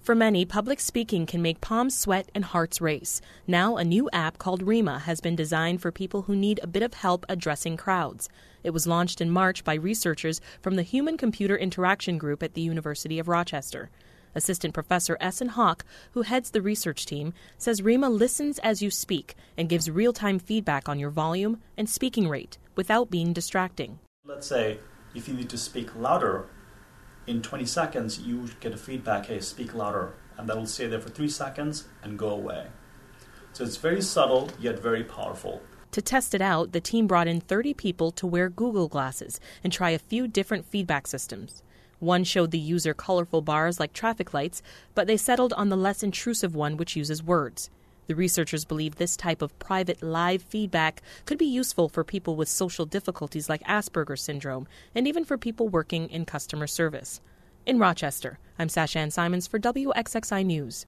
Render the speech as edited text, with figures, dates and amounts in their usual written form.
For many, public speaking can make palms sweat and hearts race. Now, a new app called Rima has been designed for people who need a bit of help addressing crowds. It was launched in March by researchers from the Human-Computer Interaction Group at the University of Rochester. Assistant Professor Essen Hawk, who heads the research team, says Rima listens as you speak and gives real-time feedback on your volume and speaking rate without being distracting. Let's say if you need to speak louder, in 20 seconds you get a feedback, hey, speak louder, and that'll stay there for 3 seconds and go away. So it's very subtle yet very powerful. To test it out, the team brought in 30 people to wear Google glasses and try a few different feedback systems. One showed the user colorful bars like traffic lights, but they settled on the less intrusive one, which uses words. The researchers believe this type of private live feedback could be useful for people with social difficulties like Asperger's syndrome, and even for people working in customer service. In Rochester, I'm Sashan Simons for WXXI News.